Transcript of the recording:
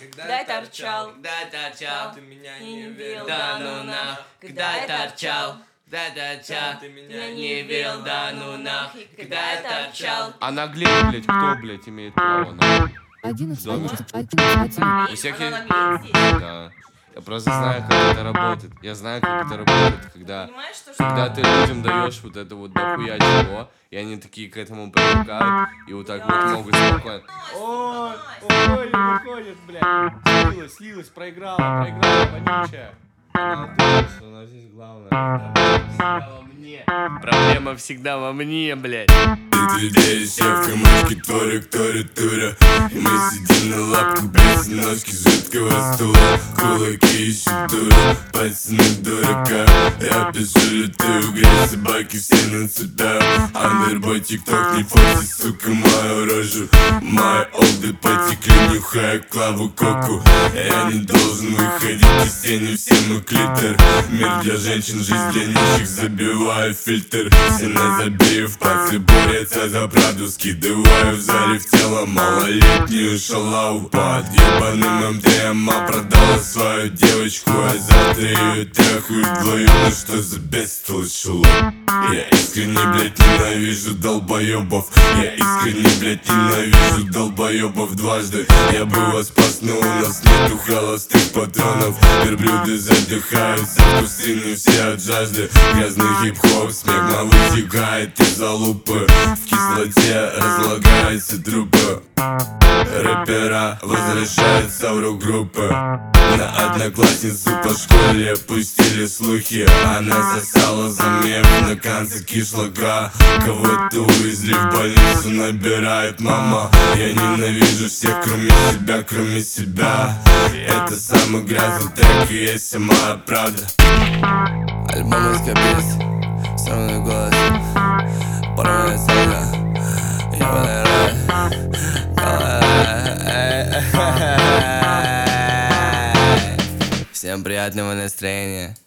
когда я торчал, ты меня не не видел, видел, да ну нах. Когда я торчал, ты меня не видел, да ну нах. И когда я торчал, А наглеть, блядь, кто, блядь, имеет право на... 11, Дома? 11. У всех она есть... наглеет здесь. Да. Я просто знаю, как это работает. Я знаю, как это работает, когда... Понимаешь, что Когда ты людям даешь вот это вот дохуя чего, и они такие к этому привыкают, и вот так вот могут спокойно... Ой, ой, не выходит, блядь. Слилась, проиграла, вонючая. Она здесь главная. Всегда во мне. Проблема всегда во мне, блядь. Людей все в камашке туря. И мы сидим на лапках без ножки жидкого стула. Кулаки ищут дура, пацаны дурака. Я пишу лютую грязь, собаки все на цепях. Андербой, тикток, не форси, сука, мою рожу. Мои олды потекли, нюхая клаву коку. Я не должен выходить из тени, все мы клитер. Мир для женщин, жизнь для нищих, забиваю фильтр. Все на забею в пацы, борются за правду. Скидываю в зале в тело малолетнюю шалаву. Под ебаным МДМА продала свою девочку, а завтра ее трахают вдвоем. Ну что за бестолочь шелок? Я искренне, блядь, ненавижу долбоебов. Я искренне, блядь, ненавижу долбоебов дважды. Я бы вас спас, но у нас нету холостых патронов. Верблюды задыхаются в пустыне все от жажды. Грязный хип-хоп, смегма вытекает из-за лупы. В кислоте разлагаются трупы. Рэпера возвращаются в рок-группы. На одноклассницу по школе пустили слухи. Она сосала замев на конце кишлака. Кого-то увезли в больницу, набирает мама. Я ненавижу всех, кроме себя. Это самый грязный трек и есть вся моя правда. Альбом эскапист, странный голос, порванная сага, ебаный рай. Всем приятного настроения.